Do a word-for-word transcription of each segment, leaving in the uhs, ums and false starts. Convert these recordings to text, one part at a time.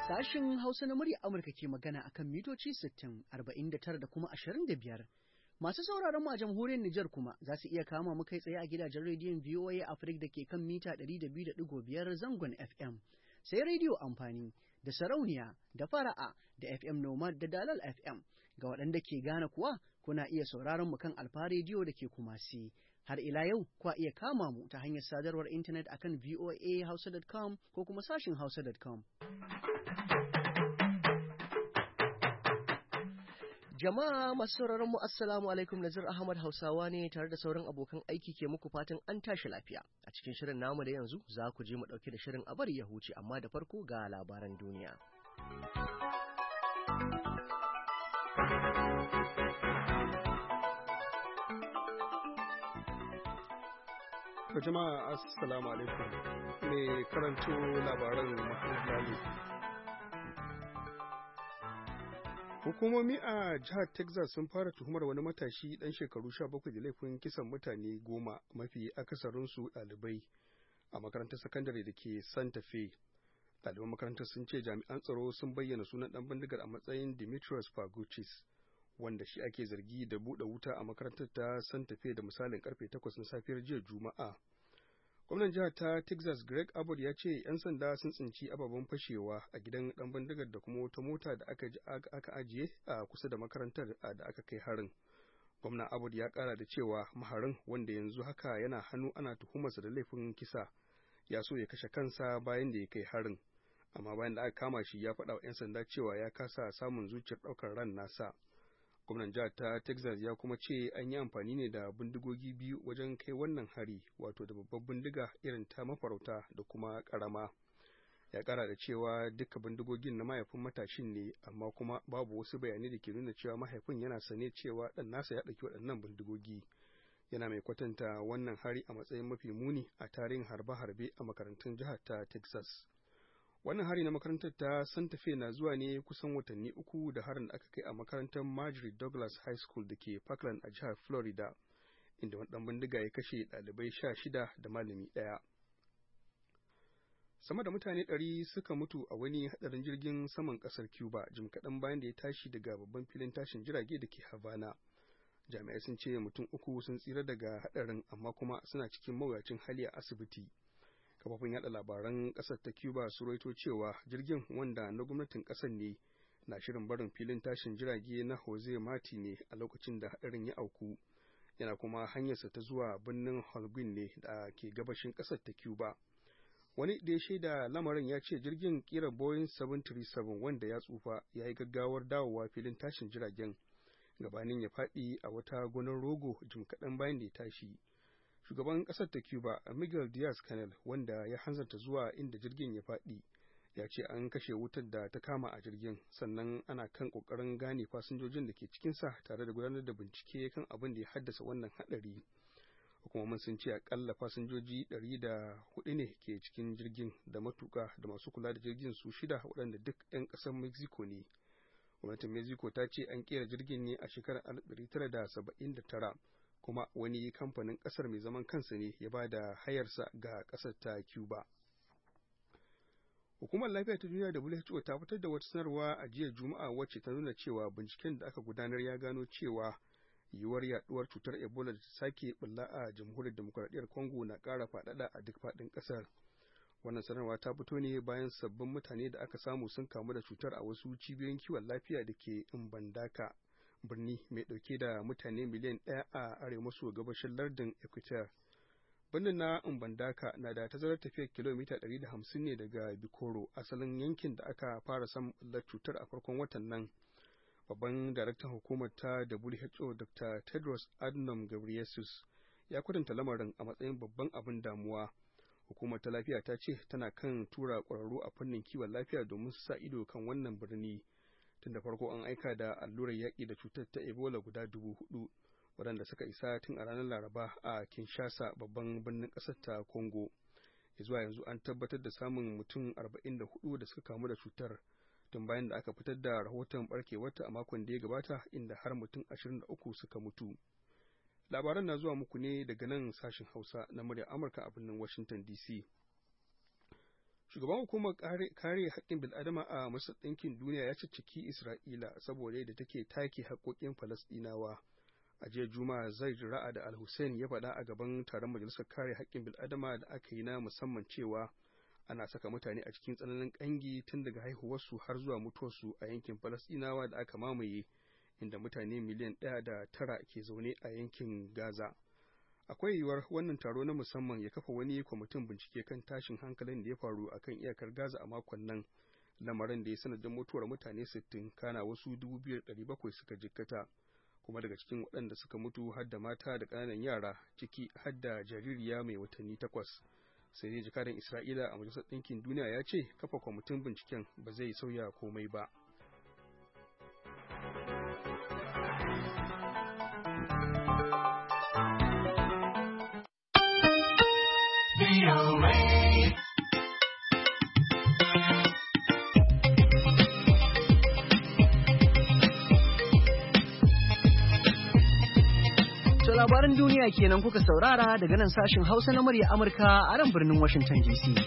Sashen Hausa na murya Amurka ke magana akan mitoci sittin, arba'in da tara da kuma ashirin da biyar. Masu sauraron mu a jamhuriyar Nijar kuma za su iya kama mu kai tsaye a gidajen rediyon V O A Africa da ke kan mita ɗari da biyu da ɗigo biyar zangon F M. Sai rediyo amfani da sarauniya da fara'a da F M Nomad da Dalal F M. Ga waɗanda ke Ghana kuwa kuna iya sauraron mu kan Alfa rediyo da ke Kumasi. Har ila yau kwa iya kama mu ta hanyar sadarwar intanet akan voa hausa dot com ko kuma sashin hausa dot com. Jama'a masu sauraron mu assalamu alaikum, Nazir Ahmad Hausawa ne tare da sauran abokan aiki ke muku fatan an tashi lafiya. A cikin shirin namu da yanzu za ku je mu dauke da shirin a bari ya huce, amma da farko ga labaran duniya. Jama'a assalamu alaikum, ne karanto labaran Mahmud Lalo. Hukumomi a jihar Texas sun fara tuhumar wani matashi ɗan shekaru sha bakwai da laifin kisan mutane goma, mafi akasarinsu ɗalibai a makarantar sakandare da ke Santa Fe. Ɗaliban makarantar sun ce jami'an tsaro sun bayyana sunan ɗan bindigar a matsayin Demetrius Paguchis, wanda shi ake zargi da buɗe wuta a makarantar ta Santa Fe da misalin karfe takwas na safiyar jiya Juma'a. Gwamnan jihar ta Texas Greg Abbott ya ce 'yan sanda sun tsinci ababen fashewa a gidan ɗan bindigar da kuma wata mota da aka, aka ajiye a kusa da makarantar da aka kai harin. Gwamnan Abbott ya ƙara da cewa maharin, wanda yanzu haka yana hannu ana tuhumarsa da laifin kisa, ya so ya kashe kansa bayan da ya kai harin. Amma bayan da aka kama shi ya faɗa wa 'yan sanda cewa ya kasa samun zuciyar ɗaukar ran nasa. Gwamnan jihar ta Texas ya kuma ce an yi amfani ne da bindigogi biyu wajen kai wannan hari, wato da babbar bindiga irin ta mafarauta da kuma ƙarama. Ya ƙara da cewa duka bindigogin na mahaifin matashin ne, amma kuma babu wasu bayanai da ke nuna cewa mahaifin yana sane cewa ɗan nasa ya ɗauki waɗannan bindigogi. Yana mai kwatanta wannan hari a matsayin mafi muni a tarihin harbe-harbe a makarantun jihar ta Texas. Wannan hari na makarantar ta Santa Fe na zuwa ne kusan watanni uku da harin da aka kai a makarantar Marjorie Douglas High School da ke Parkland a jihar Florida, inda wani ɗan bindiga ya kashe ɗalibai sha shida da malami ɗaya. Sama da mutane ɗari suka mutu a wani haɗarin jirgin saman ƙasar Cuba jim kaɗan bayan da ya tashi daga babban filin tashin jirage da ke Havana. Jami'ai sun ce mutum uku sun tsira daga haɗarin, amma kuma suna cikin mawuyacin hali a asibiti. Kafofin yada labaran kasar ta Cuba su rawaito cewa jirgin, wanda na gwamnatin kasar ne, na shirin barin filin tashin jirage na Jose Marti ne a lokacin da hadarin ya auku. Yana kuma hanyarsa ta zuwa birnin Holguin ne da ke gabashin kasar ta Cuba. Wani da ya shaida lamarin ya ce jirgin kira Boeing seven thirty-seven, wanda ya tsufa, ya yi gaggawar dawowa filin tashin jiragen gabanin ya faɗi a wata gonar rogo jim kaɗan bayan da ya tashi. Shugaban ƙasar ta Cuba, Miguel Diaz-Canel, wanda ya hanzarta zuwa inda jirgin ya faɗi, ya ce an kashe wutar da ta kama a jirgin, sannan ana kan ƙoƙarin gane fasinjojin da ke cikinsa tare da gudanar da bincike kan abin da ya haddasa wannan haɗari. Hukumomin sun ce akalla fasinjoji ɗari da hudu ne ke cikin jirgin, da matuƙa da masu kula da jirgin su shida, waɗanda duk 'yan ƙasar Mexico ne. Gwamnatin Mexico ta ce an ƙera jirgin ne a shekarar alif ɗari tara da saba'in da tara. kuma wani kamfanin ƙasar mai zaman kansa ne ya ba da hayarsa ga ƙasar ta Cuba. Hukumar Lafiya ta Duniya W H O ta fitar da wata sanarwa a jiya Juma'a wacce ta nuna cewa binciken da aka gudanar ya gano cewa yiwuwar yaduwar cutar Ebola da ta sake bulla a Jamhuriyar Demokuraɗiyyar Congo na ƙara faɗaɗa a duk faɗin ƙasar. Wannan sanarwa ta fito ne bayan sabbin mutane da aka samu sun kamu da cutar a wasu cibiyoyin kiwon lafiya da ke Mbandaka, birni mai ɗauke da mutane miliyan ɗaya a arewa maso gabashin lardin Equateur. Birnin na Mbandaka na da tazarar tafiyar kilomita ɗari da hamsin ne daga Bikoro, asalin yankin da aka fara samun ɓullar cutar a farkon watan nan. Babban daraktan hukumar ta W H O Doctor Tedros Adhanom Ghebreyesus ya kwatanta lamarin a matsayin babban abin damuwa. Hukumar ta lafiya ta ce tana kan tura ƙwararru a fannin kiwon lafiya domin su sa ido kan wannan birni. Tun da farko an aika da allurar yaƙi da cutar ta Ebola guda dubu hudu, waɗanda suka isa tun a ranar Laraba a Kinshasa, babban birnin ƙasar ta Congo. Zuwa yanzu an tabbatar da samun mutum arba'in da hudu da suka kamu da cutar, tun bayan da aka fitar da rahoton barkewarta a makon da ya gabata, inda har mutum ashirin da uku suka mutu. Labaran na zuwa muku ne daga nan sashen Hausa na muryar Amurka a birnin Washington D C. Shugaban hukumar kare haƙƙin bil'adama a Majalisar Ɗinkin Duniya ya cicciki Isra'ila saboda yadda take take haƙƙoƙin Falasɗinawa. A jiya Juma'a Zaid Ra'ad Al-Hussein ya faɗa a gaban taron Majalisar Kare Haƙƙin Bil'adama da aka yi na musamman cewa ana saka mutane a cikin tsananin ƙangi tun daga haihuwarsu har zuwa mutuwarsu a yankin Falasɗinawa da aka mamaye, inda mutane miliyan ɗaya da tara ke zaune a yankin Gaza. Akwai yiwuwar wannan taro na musamman ya kafa wani kwamitin bincike kan tashin hankalin da ya faru a kan iyakar Gaza a makon nan, lamarin da ya sanadin mutuwar mutane sittin, kana wasu dubu biyu da ɗari bakwai suka jikkata, kuma daga cikin waɗanda suka mutu har da mata da ƙananan yara, ciki har da jaririya mai watanni takwas. Sai dai jakadan Isra'ila a Majalisar Ɗinkin Duniya ya ce kafa kwamitin binciken ba zai sauya komai ba. Labaran duniya kenan kuka saurara daga nan sashin Hausa na murya Amurka a nan birnin Washington D C.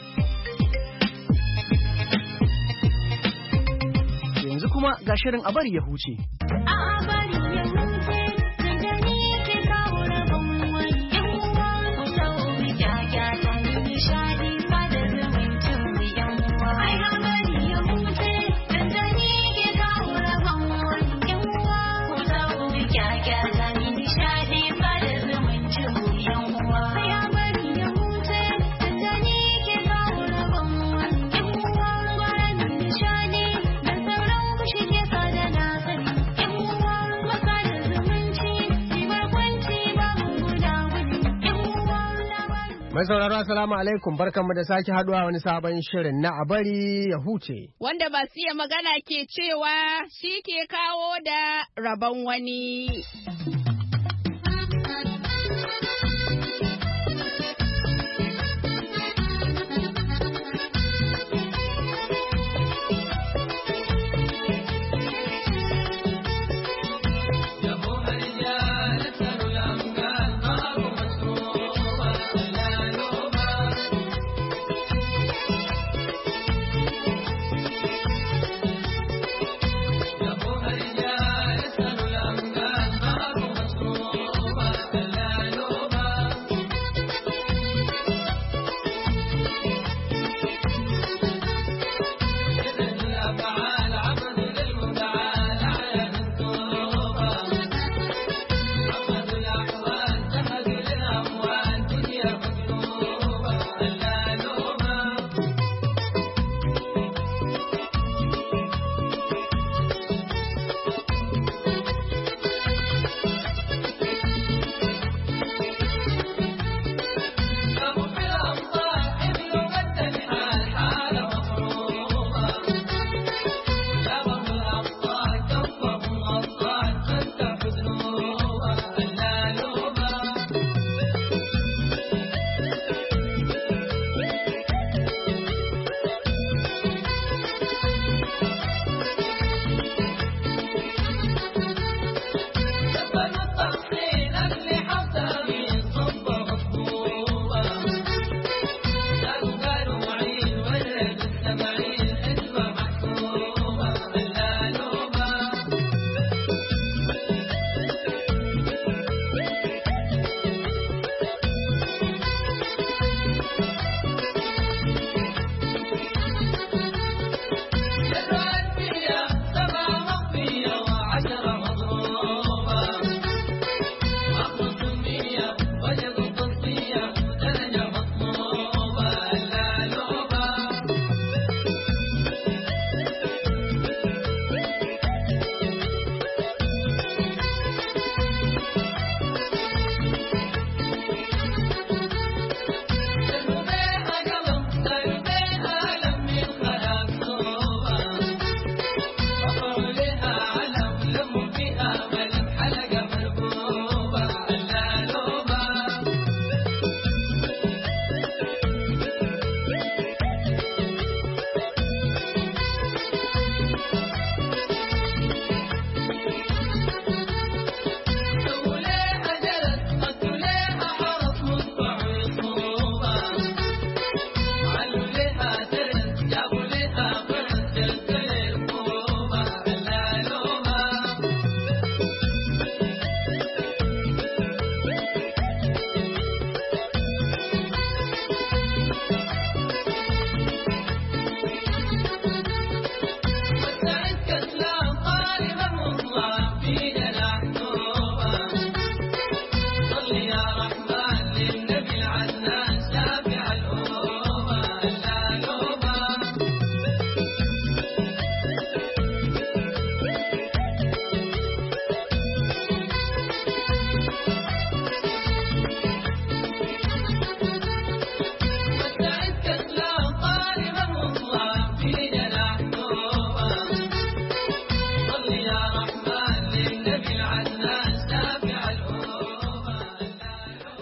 Yanzu kuma ga shirin a bari ya huce. A bari ya huce. Mai sauraro assalamu alaikum, barkanmu da sake haduwa wani sabon shirin na a bari ya huce. Wanda ba su iya magana ke cewa shi ke kawo da rabon wani.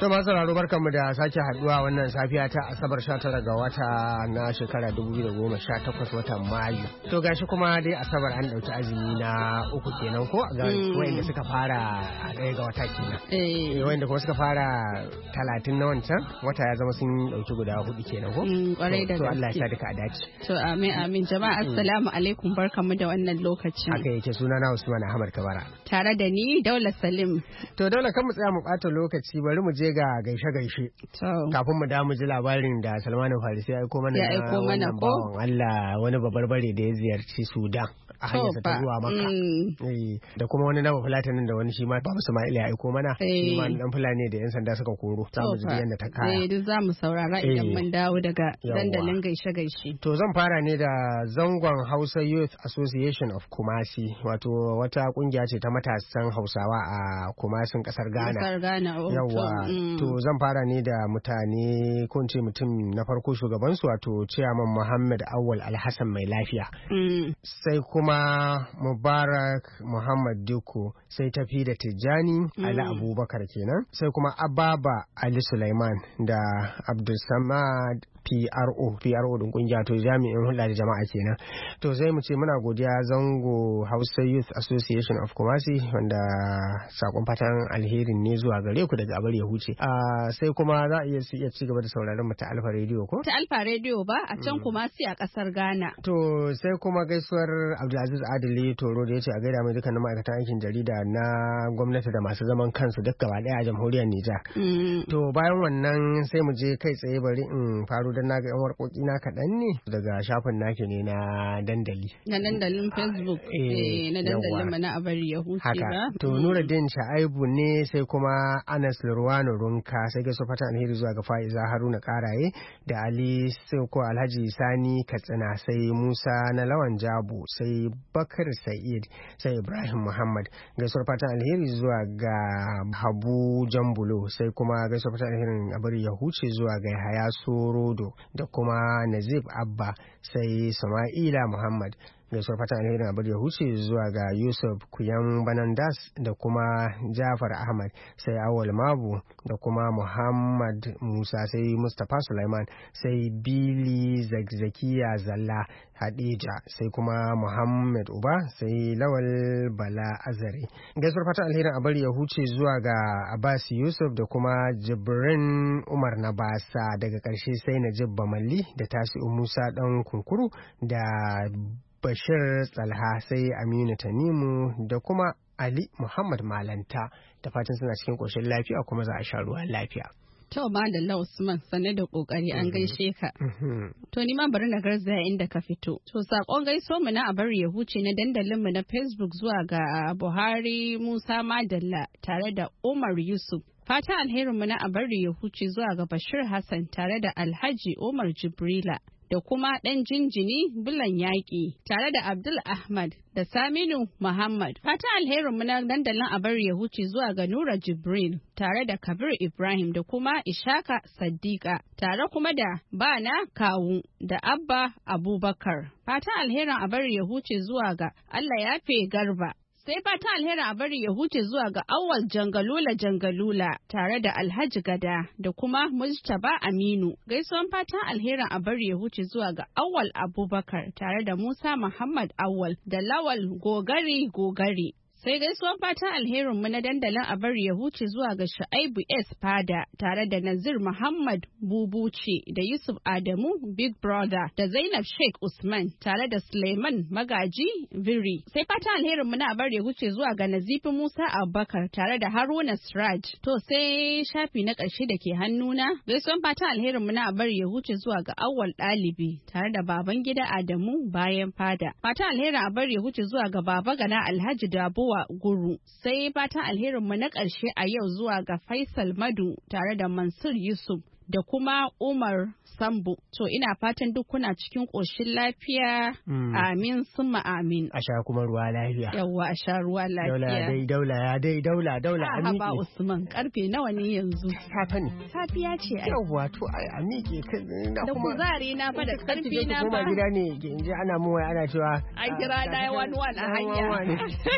masu sauraro barkanmu da sake haduwa wannan safiya ta Asabar sha tara ga wata na shekara dubu biyu da goma sha takwas watan Mayu. To gashi kuma dai Asabar an dauki azumi na uku kenan ko ga wanda suka fara a ɗaya ga wata kenan. Eh wanda kuma suka fara talatin na wancan wata ya zama sun dauki guda hudu kenan ko? Kwarai da gaske. To Allah ya sa duka a dace. To amin amin jama'a assalamu alaikum barkanmu da wannan lokacin. Haka yake sunana Usman Ahmad Kabara. Tare da ni Daula Salim. To Daula kan mu tsaya mu ɓata lokaci bari mu je ga gaishe-gaishe. Kafin mu da mu ji labarin da Salmanu Farisi ya aiko mana ya aiko mana ko Allah wani babarbare da ya ziyarci Sudan a hanyar ta zuwa Makka. Da kuma wani na Fulatanin da wani shi ma Babu Sama'ila ya aiko mana. Shi ma dan Fulani da yan sanda suka koro. Za mu ji yadda ta kaya. Eh duk za mu saurara idan mun dawo daga dandalin gaishe-gaishe. To zan fara ne da zangon Hausa Youth Association of Kumasi wato wata kungiya ce ta matasan Hausawa a Kumasin kasar Ghana. Kasar Ghana. Yawwa. To zan fara ne da mutane ko ce mutum na farko shugabansu wato Chairman Muhammad Awal Alhassan mai lafiya. Sai kuma Mubarak Muhammad Diko sai tafi da Tijjani Ali Abubakar kenan. Sai kuma Ababa Ali Sulaiman da Abdulsamad P R O P R O din kungiya to jami'in hulɗa da jama'a kenan. To sai mu ce muna godiya zango Hausa Youth Association of Kumasi wanda sakon fatan alherin ne zuwa gare ku daga abar ya huce. Sai kuma za a iya su iya ci gaba da sauraron mu ta Alfa Radio ko? Ta Alfa Radio ba a can Kumasi a kasar Ghana. To sai kuma gaisuwar Abdulaziz Adili Toro da yace a gaida mai dukkanin ma'aikatan aikin jarida na gwamnati da masu zaman kansu duk gaba daya a jamhuriyar Nijar. To bayan wannan sai mu je kai tsaye bari in faru dan naga yan warkoki na kaɗan ne daga shafin nake ne na dandali. Na dandalin Facebook. Eh na dandalin mu na abari ya huce ba. To Nuruddin Shaibu ne sai kuma Anas Lurwano Runka sai gaisuwa fatan alheri zuwa ga Faiza Haruna Karaye da Ali ko Alhaji Sani Katsina sai Musa na Lawan Jabu sai Bakar Sa'id sai Ibrahim Muhammad gaisuwar fatan alheri zuwa ga Habu Jambulo sai kuma gaisuwar fatan alherin abari ya huce zuwa ga Yahaya Sorodo da kuma Nazib Abba sai Sama'ila Muhammad gaisuwar fatan alherin abar ya huce zuwa ga Yusuf Kuyan Banandas da kuma Jafar Ahmad sai Awal Mabu da kuma Muhammad Musa sai Mustapha Sulaiman sai Bili Zakzakiya Zalla Hadija sai kuma Muhammad Uba sai Lawal Bala Azare gaisuwar fatan alherin abar ya huce zuwa ga Abbas Yusuf da kuma Jibrin Umar Nabasa daga ƙarshe sai Najib Bamalli da Tasi'u Musa dan Kunkuru da Bashir Tsalha sai Aminu Tanimu da kuma Ali Muhammad Malanta da fatan suna cikin ƙoshin lafiya kuma za a sha ruwan lafiya. To ma da Usman sanne da kokari an gaishe ka. To ni ma bari na garzaya inda ka fito. To sakon gaiso mu na abar ya huce na dandalin mu na Facebook zuwa ga Buhari Musa Madalla tare da Umar Yusuf. Fata alherin mu na abar ya huce zuwa ga Bashir Hassan tare da Alhaji Umar Jibrila. Da kuma ɗan jinjini bulan yaƙi tare da Abdul Ahmad da Saminu Muhammad. Fata alherin mu na dandalin abar ya huce zuwa ga Nura Jibril tare da Kabir Ibrahim da kuma Ishaka Saddiqa tare kuma da Bana Kawu da Abba Abubakar. Fata alherin abar ya huce zuwa ga Allah Yafe Garba. Sai fata alheri a bari ya huce zuwa ga Awal Jangalula Jangalula tare da Alhaji Gada da kuma Mujtaba Aminu. Gaisuwan fatan alherin a bari ya huce zuwa ga Awal Abubakar tare da Musa Muhammad Awal da Lawal Gogari Gogari. Sai gaisuwan fatan alherin mu na dandalin a bari ya huce zuwa ga Shu'aibu S Fada tare da Nazir Muhammad Bubuce da Yusuf Adamu Big Brother da Zainab Sheikh Usman tare da Suleiman Magaji Viri. Sai fatan alherin mu na a bari ya huce zuwa ga Nazifi Musa Abubakar tare da Haruna Siraj. To sai shafi na ƙarshe da ke hannuna. Gaisuwan fatan alherin mu na a bari ya huce zuwa ga Awwal Ɗalibi tare da Babangida Adamu Bayan Fada. Fatan alherin a bari ya huce zuwa ga Baba Gana Alhaji Dabo Guru. Sai fatan alherin mu na ƙarshe a yau zuwa ga Faisal Madu tare da Mansur Yusuf da kuma Umar Sambu. To ina fatan duk kuna cikin ƙoshin lafiya. Mm. Amin summa amin. A sha kuma ruwa lafiya. Yawwa a sha ruwa lafiya. Daula dai daula ya dai daula daula a miƙe. Ba Usman karfe nawa ne yanzu? Safa ne. Safiya ce ai. Yawwa to a miƙe da kuma. Da kuzari na fa da karfi na fa. Kuma gida ne in ji ana mun wai ana cewa. An kira da wani wani a hanya.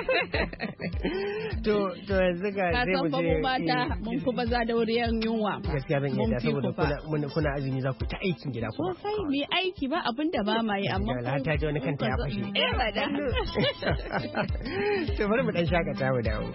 To to yanzu ga zai mu je. Ka san mata mun fi baza da wuriyan yunwa. Gaskiya ban yadda saboda kuna kuna azumi za ku ta aikin gida kuma. Sosai mu aiki ba abin da ba ma yi amma ko ta ji wani kanta ya fashe. Eh ba da. To bari mu dan shakata mu dawo.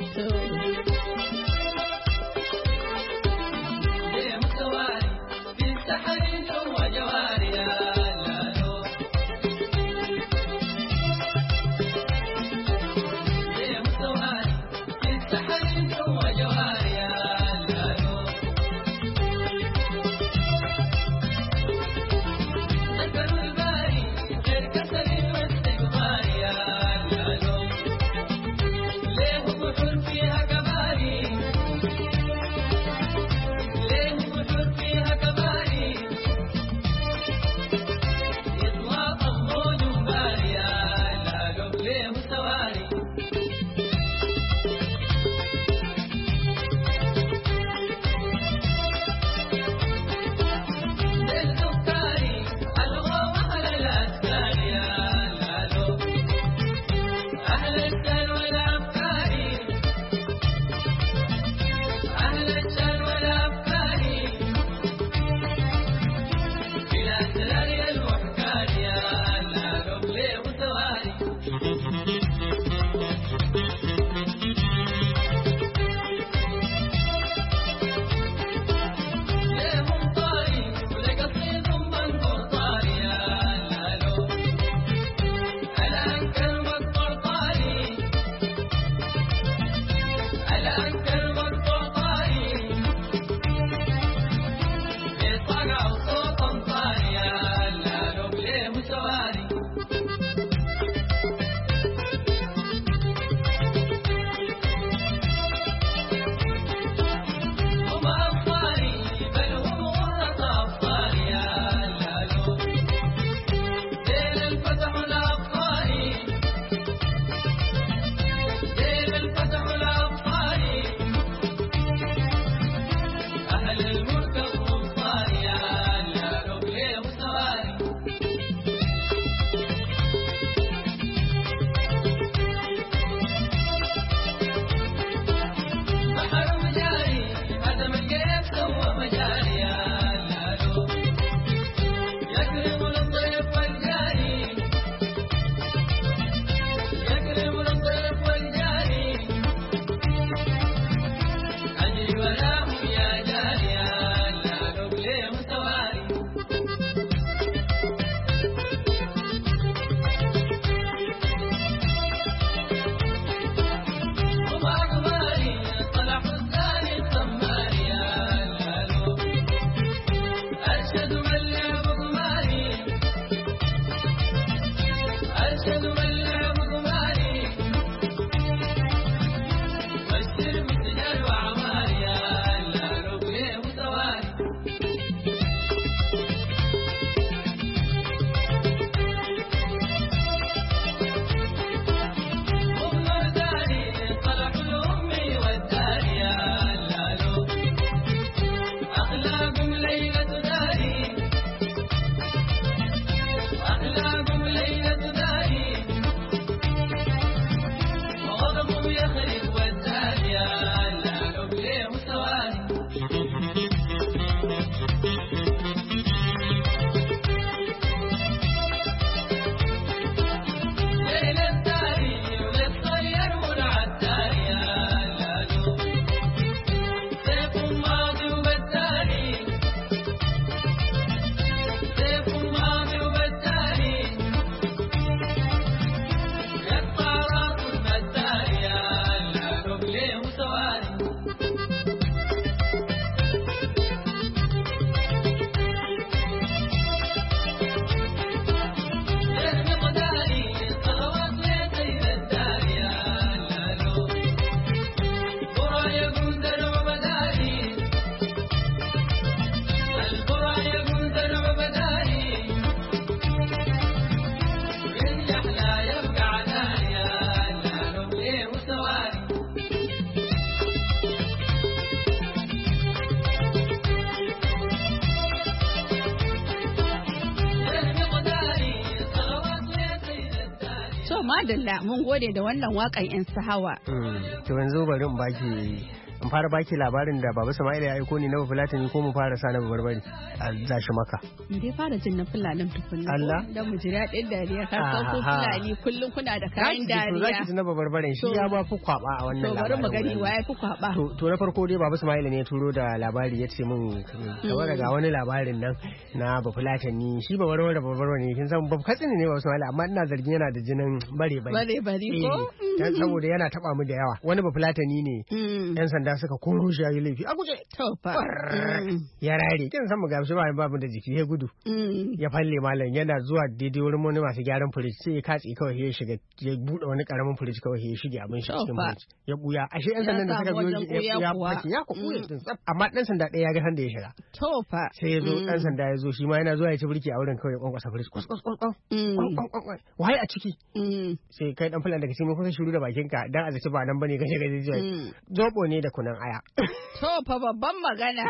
To madalla mun gode da wannan wakan 'yan sahawa. To yanzu bari in baki in fara baki labarin da Baba Sama'ila ya aiko ni na Fulatani ko mu fara sa na barbari a zashi maka. Mu dai fara jin na Fulanin tukunna. Allah. Dan mu ji daɗin dariya ka san ku Fulani kullum kuna da kayan dariya. Zaki ji na barbaren shi ya ba fi kwaba a wannan labarin. To bari mu gani wa ya fi kwaba. To to na farko dai Baba Sama'ila ne ya turo da labari ya ce min kamar daga wani labarin nan na ba Fulatani shi ba warware barbare ne kin san ba katsini ne Baba Sama'ila amma ina zargin yana da jinin bare bare. Bare bare ko? Saboda yana taba mu da yawa wani ba Fulatani ne yan sanda suka koro shi yayi laifi a guje to fa ya rare kin san mu gamshi ba babu da jiki ya gudu ya falle malam yana zuwa daidai wurin wani masu gyaran firiji sai ya katse kawai ya shiga ya bude wani karamin firiji kawai ya shige abin shi cikin firiji ya buya ashe yan sandan da suka biyo ya faki ya kuya din tsaf amma dan sanda ɗaya ya ga sanda ya shiga to fa sai ya zo dan sanda ya zo shi ma yana zuwa ya ci burki a wurin kawai ya kwankwasa firiji kwas kwas kwas kwas wai a ciki sai kai dan fulan daga cikin kusa shiru da bakinka dan a zaci ba nan bane gaje gaje jiya zobo ne da kunan aya to fa babban magana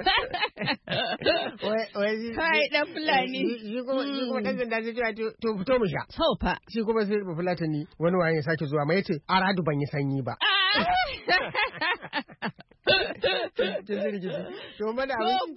kai dan fulani shi kuma shi kuma dan sanda zai ce to fito mu sha to fa shi kuma sai ba fulatani wani waye ya sake zuwa mai yace aradu ban yi sanyi ba to mana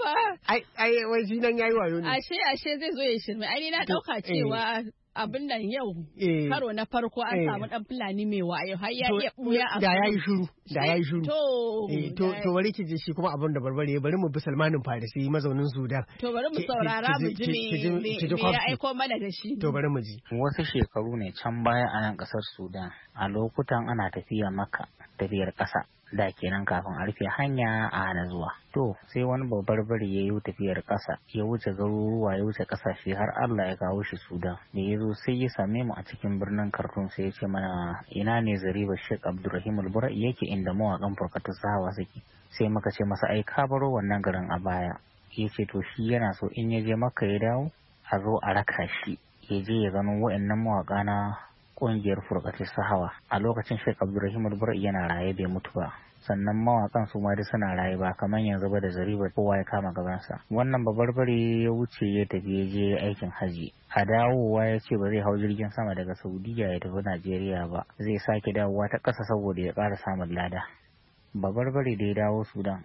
ai ai wai shi nan yayi wayo ne ashe ashe zai zo ya shirme ai na dauka cewa abin nan yau karo na farko an samu dan fulani mai wayo har ya iya buya a da yayi shiru da yayi shiru to to to bari ki ji shi kuma abin da barbare bari mu bi Salmanin Farisi mazaunin Sudan to bari mu saurara mu ji me ya aiko mana da shi to bari mu ji wasu shekaru ne can baya a nan kasar Sudan a lokutan ana tafiya Makka tafiyar kasa da kenan kafin a rufe hanya a hana zuwa. To sai wani babbar bari ya yi tafiyar ƙasa ya wuce garuruwa ya wuce ƙasashe har Allah ya kawo shi Sudan. Da ya zo sai ya same mu a cikin birnin Khartoum sai ya ce mana ina ne Zariba Sheikh Abdulrahim Al-Bura'i yake inda mawaƙan Farkatu Sahawa suke. Sai muka ce masa ai ka baro wannan garin a baya. Ya ce to shi yana so in ya je Makka ya dawo a zo a raka shi ya je ya gano wa'annan mawaƙa na ƙungiyar Furqatu Sahawa. A lokacin Sheikh Abdulrahim Al-Bura'i yana raye bai mutu ba. Sannan mawakan su ma duk suna raye ba kamar yanzu ba da Zariba kowa ya kama gabansa. Wannan babarbare ya wuce ya tafi ya je aikin haji. A dawowa ya ce ba zai hau jirgin sama daga Saudiya ya tafi Najeriya ba. Zai sake dawowa ta ƙasa saboda ya ƙara samun lada. Babarbare da ya dawo Sudan.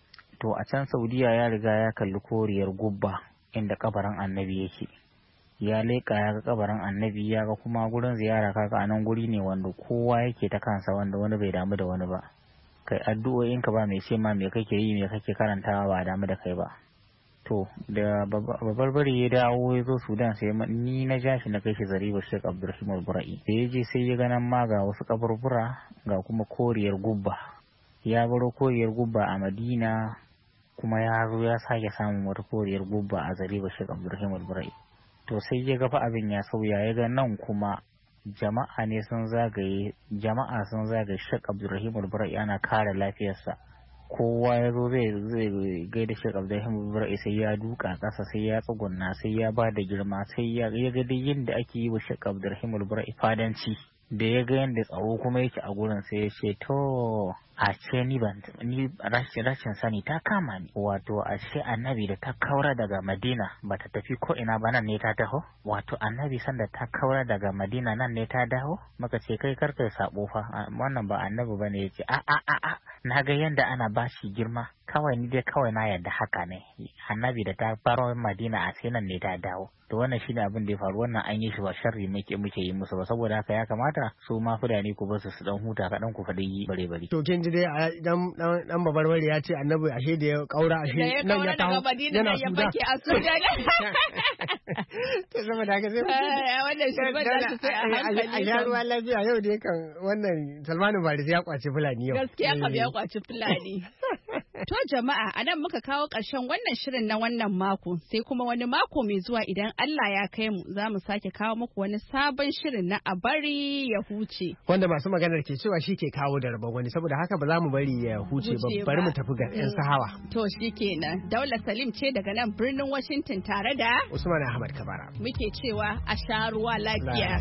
To a can Saudiya ya riga ya kalli koriyar gubba inda kabarin annabi yake. Ya leƙa ya ga kabarin annabi ya ga kuma gurin ziyara kaga a nan guri ne wanda kowa yake ta kansa wanda wani bai damu da wani ba. Kai addu'o'inka ba mai ce ma me kake yi me kake karantawa ba damu da kai ba. To da babarbare ya dawo ya zo Sudan sai ni na ja shi na kai shi Zariba Sheikh Abdulrahim Al-Bura'i. Da ya je sai ya ga nan ma ga wasu kaburbura ga kuma koriyar gubba. Ya baro koriyar gubba a Madina kuma ya zo ya sake samun wata koriyar gubba a Zariba Sheikh Abdulrahim Al-Bura'i. To sai ya ga fa abin ya sauya ya ga nan kuma jama'a ne sun zagaye jama'a sun zagaye Sheikh Abdulrahim Al-Bura'i ana kare lafiyarsa. Kowa ya zo zai zai gaida Sheikh Abdulrahim Al-Bura'i sai ya duka ƙasa sai ya tsugunna sai ya ba da girma sai ya ga dai yadda ake yi wa Sheikh Abdulrahim Al-Bura'i fadanci. Da ya ga yadda tsaro kuma yake a gurin sai ya ce to a ce ni ban ni rashin rashin sani ta kama ni wato a ce annabi da ta kaura daga Madina bata tafi ko ina ba nan ne ta taho wato annabi sanda ta kaura daga Madina nan ne ta dawo maka ce kai karka sabo fa wannan ba annabi bane yace a a a a na ga yanda ana bashi girma kawai ni dai kawai na yarda haka ne annabi da ta faro Madina a sai nan ne ta dawo to wannan shine abin da ya faru wannan an yi shi ba sharri muke muke yi musu ba saboda haka ya kamata su ma fudani ku basu su dan huta kadan ku fadi bare bare to kin ji dai dan dan babarbare ya ce annabi ashe da ya kaura ashe nan ya tawo yana ya baki a Sudan to zama da haka sai wannan shi ba da sai a hankali a ruwa lafiya yau dai kan wannan Salmanu Farisi ya kwaci Fulani yau gaskiya kam ya kwaci Fulani. To jama'a a nan muka kawo ƙarshen wannan shirin na wannan mako sai kuma wani mako mai zuwa idan Allah ya kai mu za mu sake kawo muku wani sabon shirin na a bari ya huce. Wanda masu maganar ke cewa shi ke kawo da rabon wani saboda haka ba za mu bari ya huce ba bari mu tafi ga 'yan sahawa. To shi kenan Daula Salim ce daga nan birnin Washington tare da Usman Ahmad Kabara. Muke cewa a sha ruwa lafiya.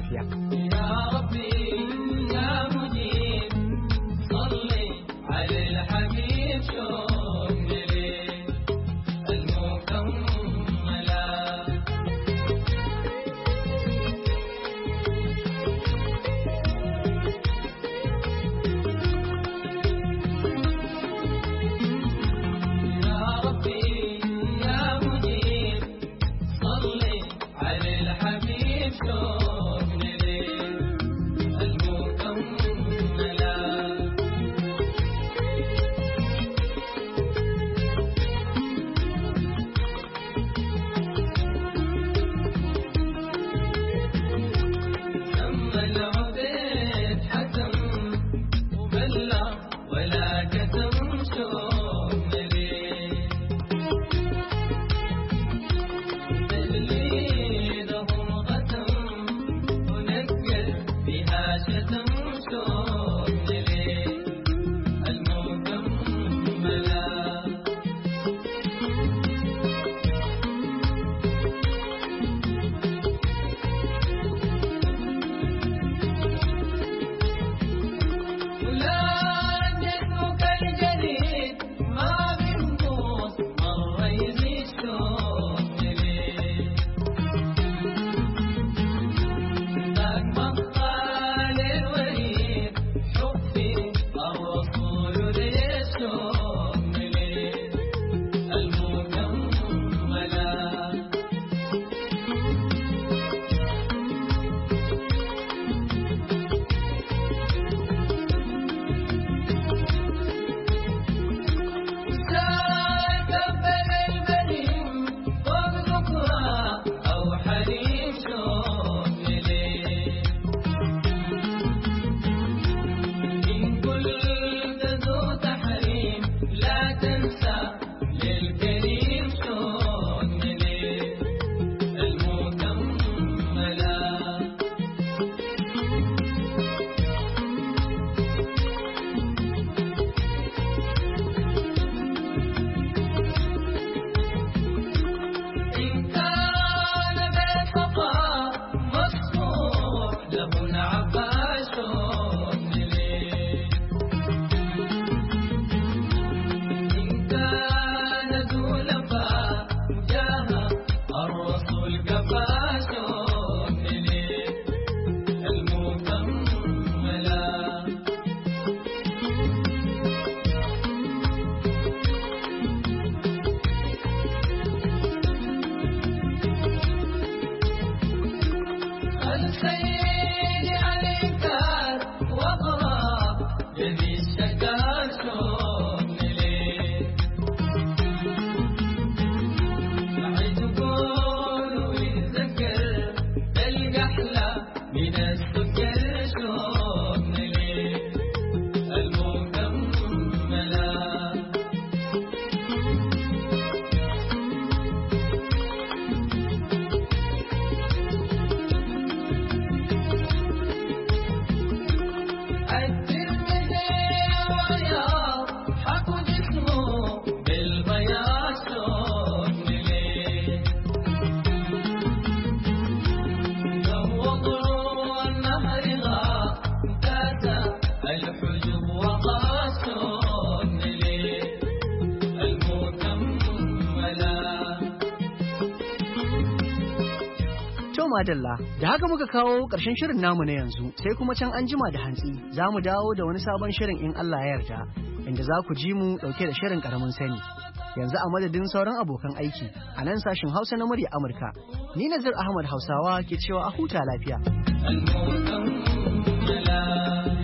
madalla, da haka muka kawo ƙarshen shirin namu na yanzu, sai kuma can an jima da hantsi za mu dawo da wani sabon shirin in Allah ya yarda, inda za ku ji mu ɗauke da shirin ƙaramin sani. Yanzu a madadin sauran abokan aiki a nan sashin Hausa na murya Amurka, ni Nazir Ahmad Hausawa ke cewa a huta lafiya.